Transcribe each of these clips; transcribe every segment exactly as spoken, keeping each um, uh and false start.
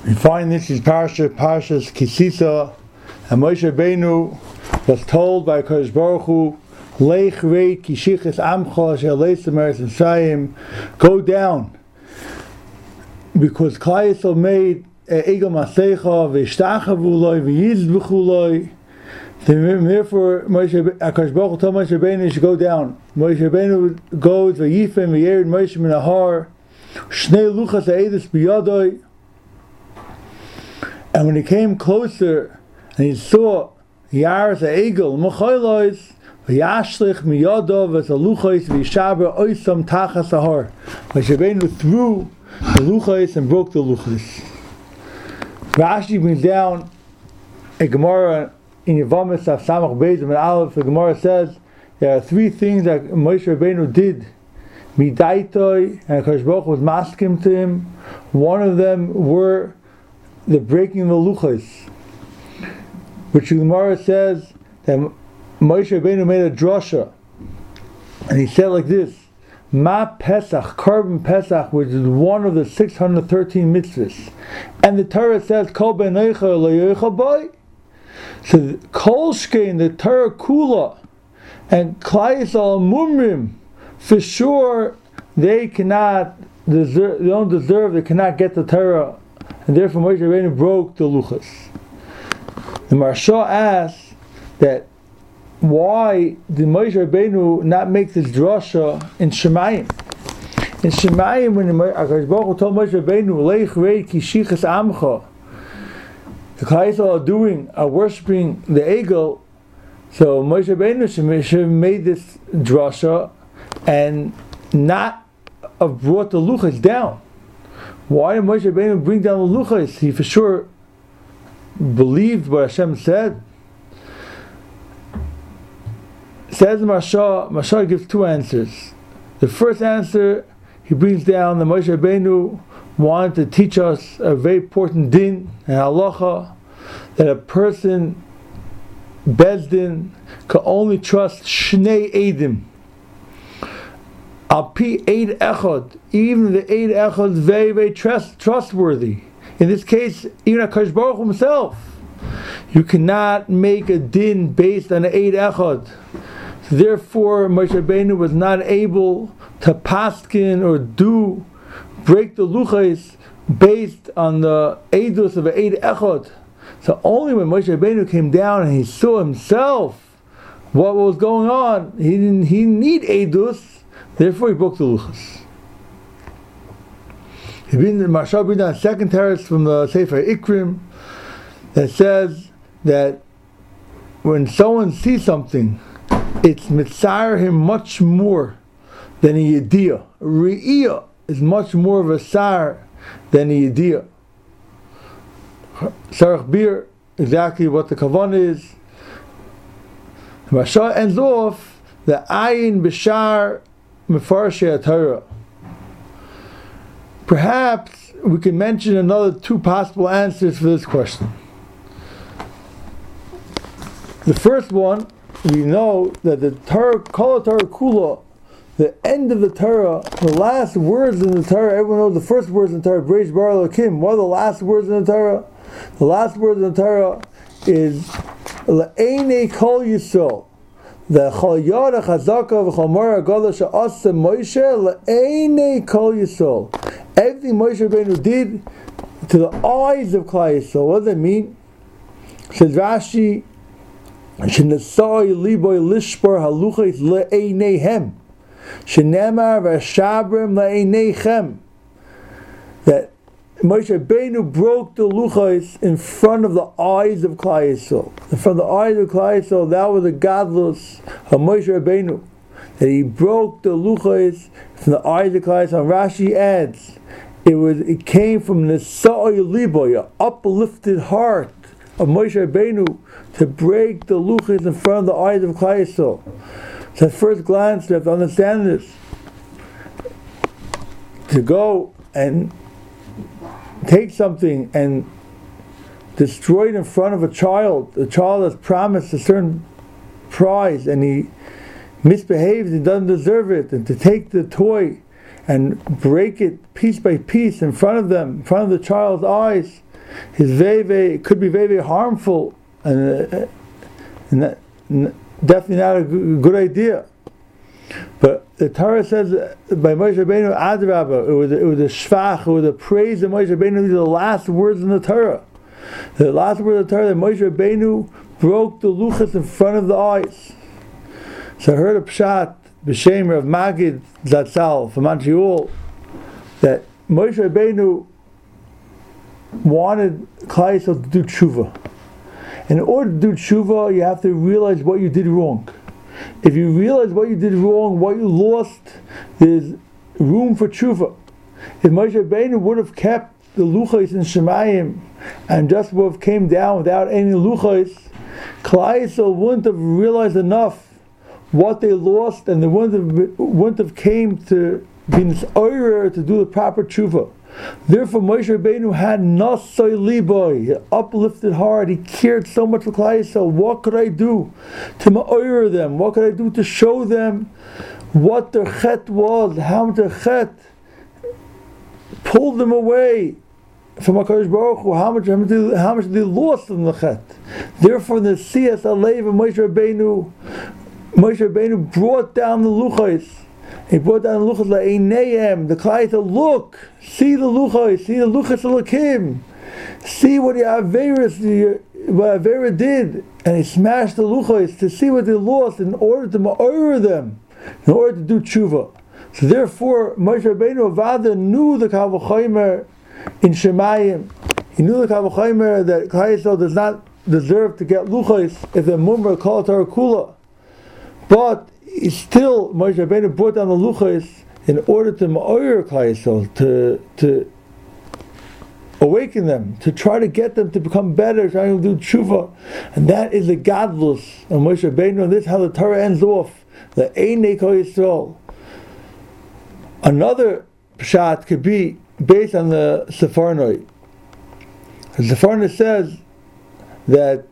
We find this is Parsha, Parshas Kisisa, and Moshe Rabbeinu was told by Kadosh Baruch Hu, Lech rei kishichas amcha asher leis l'meretz Mitzrayim, go down, because Klal Yisrael made egel masecha v'ishtachavu loi v'yizbechu loi. Therefore, Moshe Kadosh Baruch Hu told Moshe Rabbeinu to go down. Moshe Rabbeinu goes v'yifem v'yered Moshe min hahar shnei luchas ha'edus b'yadoi. And when he came closer and he saw Yaris Egel, Machaylois, V'yashlich miyado v'zaluchos v'yishaber oisam tachas ahar. Moshe Rabbeinu threw the luchos and broke the luchos. Rashi brings down a Gemara in Yevamos of Samach Beis and Aleph. The Gemara says there are three things that Moshe Rabbeinu did. Midaitoi, and Kadosh Baruch Hu was maskim to him. One of them were the breaking of the luchos, which the Gemara says that Moshe Rabbeinu made a drasha, and he said like this: Ma Pesach, Korban Pesach, which is one of the six hundred thirteen mitzvahs, and the Torah says Kol B'neicha L'Yocha Boy. So Kol Shkein, the Torah Kula, and Klal Yisrael Mumrim, for sure they cannot deserve, they don't deserve, they cannot get the Torah. And therefore Moshe Rabbeinu broke the luchos. The Maharsha asks that why did Moshe Rabbeinu not make this drasha in Shemayim? In Shemayim, when HaKadosh Baruch Hu told Moshe Rabbeinu, Lech rei kishichas amcha, the Klal Yisrael are doing, are worshipping the Egel, so Moshe Rabbeinu should have made this drasha and not have brought the luchos down. Why did Moshe Rabbeinu bring down the luchos? He for sure believed what Hashem said. Says Maharsha, Maharsha gives two answers. The first answer, he brings down that Moshe Rabbeinu wanted to teach us a very important din and halacha, that a person, bezdin, can only trust shnei edim. Al pi eid echad, even the eid echad is very, very trust, trustworthy. In this case, even HaKadosh Baruch Hu himself, you cannot make a din based on the eid echad. So therefore, Moshe Rabbeinu was not able to paskin or do break the luchos based on the eidus of the eid echad. So only when Moshe Rabbeinu came down and he saw himself what was going on, he didn't he didn't need eidus. Therefore, he broke the luchos. He brings the Maharsha brings down a second teretz from the Sefer Ikrim that says that when someone sees something, it's mitzar him much more than a yediyah. Re'iyah is much more of a sar than a yediyah. Sarach bir, exactly what the kavanah is. The Maharsha ends off the ayin b'shar mefarshei Torah. Perhaps we can mention another two possible answers for this question. The first one, we know that the Torah, Kol Torah Kula, the end of the Torah, the last words in the Torah, everyone knows the first words in the Torah, Breish Bar Elokim. What are the last words in the Torah? The last words in the Torah is Le'enei Kol Yisrael. The Chol Yada Chazaka v'Chol Mora Agoda She'asa Moshe Le'enei Kol Yisrael. Everything Moshe Rabbeinu did to the eyes of Klal Yisrael. What does that mean? Says Rashi, Shenasai liboy lishbar haluchos le'eineihem, shenemar v'shabrim le'eineichem. That Moshe Rabbeinu broke the luchos in front of the eyes of Klal Yisrael. In front of the eyes of Klal Yisrael, that was the gadlus of Moshe Rabbeinu. That he broke the luchos from the eyes of Klal Yisrael. Rashi adds, it was it came from the sa'oy liboy, an uplifted heart of Moshe Rabbeinu to break the luchos in front of the eyes of Klal Yisrael. So at first glance, you have to understand this. To go and take something and destroy it in front of a child, a child has promised a certain prize and he misbehaves and doesn't deserve it, and to take the toy and break it piece by piece in front of them, in front of the child's eyes, is very, very, could be very, very harmful, and, uh, and that, n- definitely not a g- good idea. But the Torah says by Moshe Rabbeinu, Adrabah, it was it was a shvach, it was a praise of Moshe Rabbeinu. These are the last words in the Torah. The last words of the Torah that Moshe Rabbeinu broke the luchas in front of the eyes. So I heard a pshat b'shem of Magid Zatzal from Montreal that Moshe Rabbeinu wanted Klal Yisrael to do tshuva. In order to do tshuva, you have to realize what you did wrong. If you realize what you did wrong, what you lost, there's room for tshuva. If Moshe Rabbeinu would have kept the luchos in Shemayim and just would have came down without any luchos, Klal Yisrael wouldn't have realized enough what they lost, and they wouldn't have, wouldn't have came to be nis'oyer to do the proper tshuva. Therefore, Moshe Rabbeinu had nasai liboy, he uplifted heart. He cared so much for Klal Yisrael. What could I do to ma'oyer them? What could I do to show them what their chet was? How much their chet pulled them away from HaKadosh Baruch Hu? How much, how much, they, how much they lost in the chet? Therefore, the Siyas Alev of Moshe Rabbeinu, Moshe Rabbeinu brought down the luchos. He brought down the luchos like Einayim. The Klal Yisrael, look, see the luchos, see the luchos Elokim, see what the Averis, what Avera did, and he smashed the luchos to see what they lost in order to ma'or them, in order to do tshuva. So therefore, Moshe Rabbeinu Avada knew the Kal V'chomer in Shemayim. He knew the Kal V'chomer that Klal Yisrael does not deserve to get luchos if they're mumra kol Torah kula. But he still, Moshe Rabbeinu brought down the luchos in order to ma'or Klal Yisrael, to to awaken them, to try to get them to become better, trying to do tshuva, and that is the gadlus of Moshe Rabbeinu. And this is how the Torah ends off: the Einei Kol Yisrael. Another pshat could be based on the Sepharnoi. The Sepharnoi says that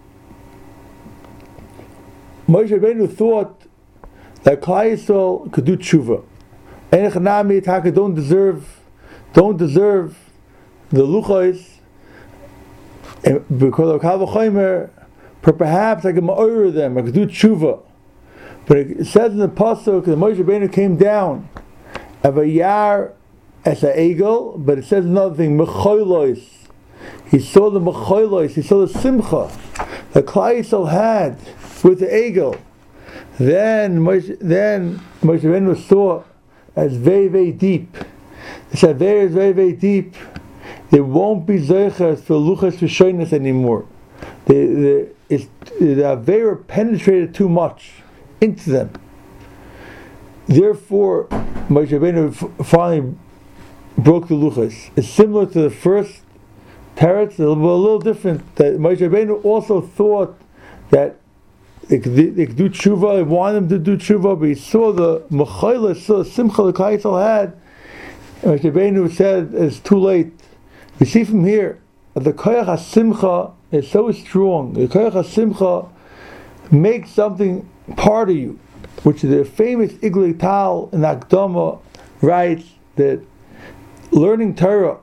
Moshe Rabbeinu thought that Klal Yisrael could do tshuva. Ein Chanami Taka don't deserve, don't deserve the luchos, because of Kal V'chomer, perhaps I can ma'or them, I could do tshuva. But it says in the pasuk that Moshe Rabbeinu came down of a yar as an eagle, but it says another thing, mecholos. He saw the mecholos, he saw the simcha that Klal Yisrael had with the eagle. Then Moshe, then Moshe Rabbeinu saw as very, very deep. It said there is very, very deep. There won't be zeichas for luchas rishonos anymore. They, they, it's, they are very penetrated too much into them. Therefore, Moshe Rabbeinu finally broke the luchas. It's similar to the first teretz, a little, a little different. That Moshe Rabbeinu also thought that they could, they could do tshuva. He wanted them to do tshuva, but he saw the mecholos, saw the simcha the Klal Yisrael had. And Moshe Rabbeinu said, "It's too late." We see from here that the koyach hasimcha is so strong. The koyach hasimcha makes something part of you, which the famous Iglei Tal in Akdama writes that learning Torah,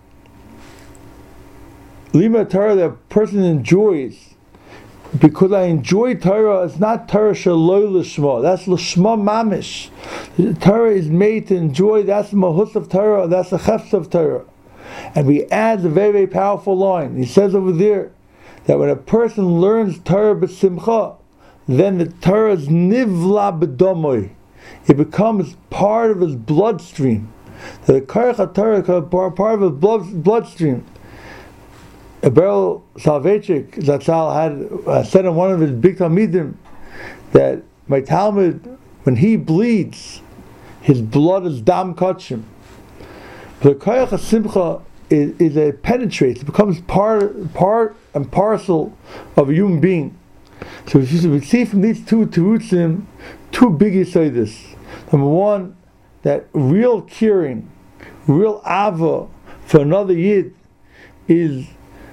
Lima Torah, that a person enjoys, because I enjoy Torah, it's not Torah shaloi l'shma, that's l'shma mamish. Torah is made to enjoy, that's the mahus of Torah, that's the chefs of Torah. And he adds a very, very powerful line. He says over there that when a person learns Torah b'simcha, then the Torah is nivla b'domoy. It becomes part of his bloodstream. The Karach Torah is part of his blood, bloodstream. Berel Soloveitchik Zatzal had uh, said in one of his big Talmidim that my Talmud, when he bleeds, his blood is dam kachim. The Koyach HaSimcha is, is a penetrates, it becomes part, part and parcel of a human being. So we see from these two terutzim two big yisodos. Number one, that real caring, real ava for another yid is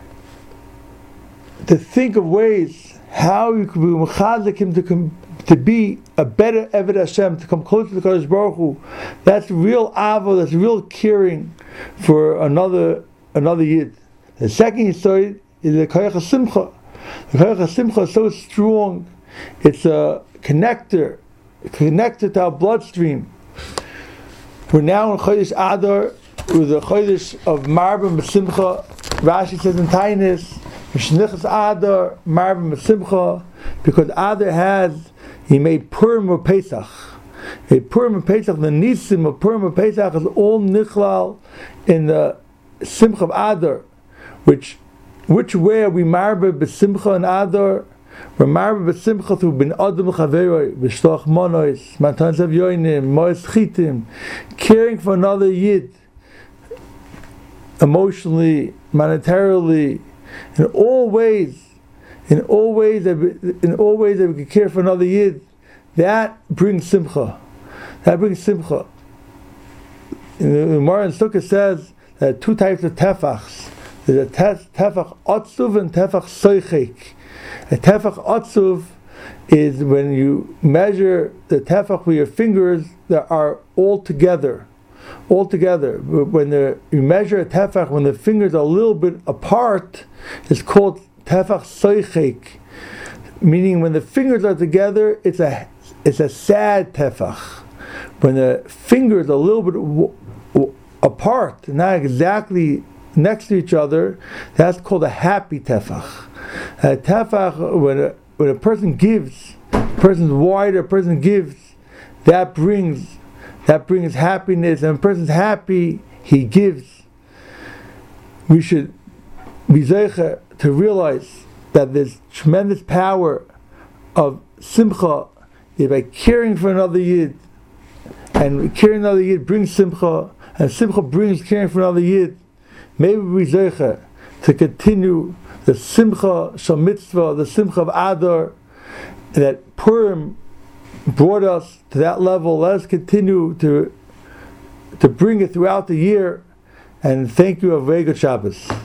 to think of ways how you could be mechazik him to come, to be a better Eved Hashem, to come closer to the Kadosh Baruch Hu. That's real ava, that's real caring for another another yid. The second Yesod is the Koyach HaSimcha. The Koyach HaSimcha is so strong, it's a connector, connected to our bloodstream. We're now in Chodesh Adar, with the Chodesh of Marba B'Simcha. Rashi says in Tainis, Mishnichas Adar, Marba B'Simcha, because Adar has, he made Purim or Pesach. A Purim or Pesach, the Nisim of Purim or Pesach is all Nichlal in the Simcha of Adar, which which way are we Marba B'Simcha and Adar? We're Marba B'Simcha through Bin Adam L'Chaveroi, B'Shloch Monois, Matan Zav Yoinim, Mois Chitim, caring for another Yid, emotionally, monetarily, in all ways, in all ways that we, in all ways that we can care for another Yid, that brings Simcha. That brings Simcha. In the Gemara in Sukkah says that two types of tefachs. There's a tefach otzuv and tefach soichek. A tefach otzuv is when you measure the tefach with your fingers that are all together. All together. When the, you measure a tefach, when the fingers are a little bit apart, it's called tefach soichek. Meaning when the fingers are together, it's a it's a sad tefach. When the fingers are a little bit w- w- apart, not exactly next to each other, that's called a happy tefach. A tefach, when a, when a person gives, a person's wide, a person gives, that brings that brings happiness, and when a person's happy, he gives. We should be zeicher to realize that there's tremendous power of simcha is by caring for another yid, and caring for another yid brings simcha, and simcha brings caring for another yid. Maybe we zeicher to continue the simcha shel mitzvah, the simcha of Adar, that Purim brought us to that level. Let us continue to to bring it throughout the year. And thank you, Avei Good Shabbos.